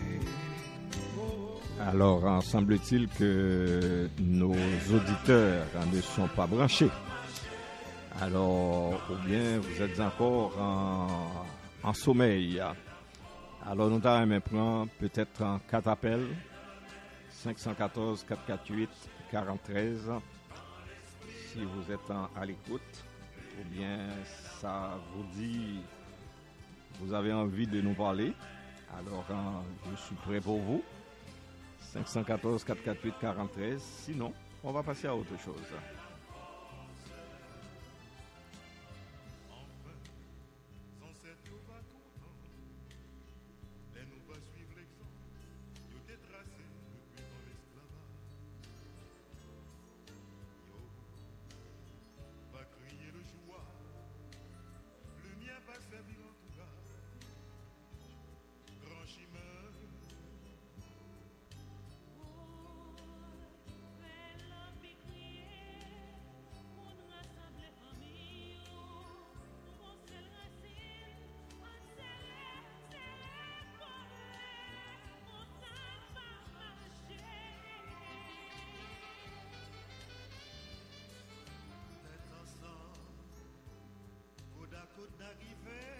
Alors, semble-t-il que nos auditeurs ne sont pas branchés. Alors, ou bien vous êtes encore en sommeil. Alors, nous allons prendre peut-être en 4 appels. 514 448 43. Si vous êtes à l'écoute, ou bien ça vous dit, vous avez envie de nous parler. Alors, je suis prêt pour vous. 514 448 43. Sinon, on va passer à autre chose. Côte d'arriver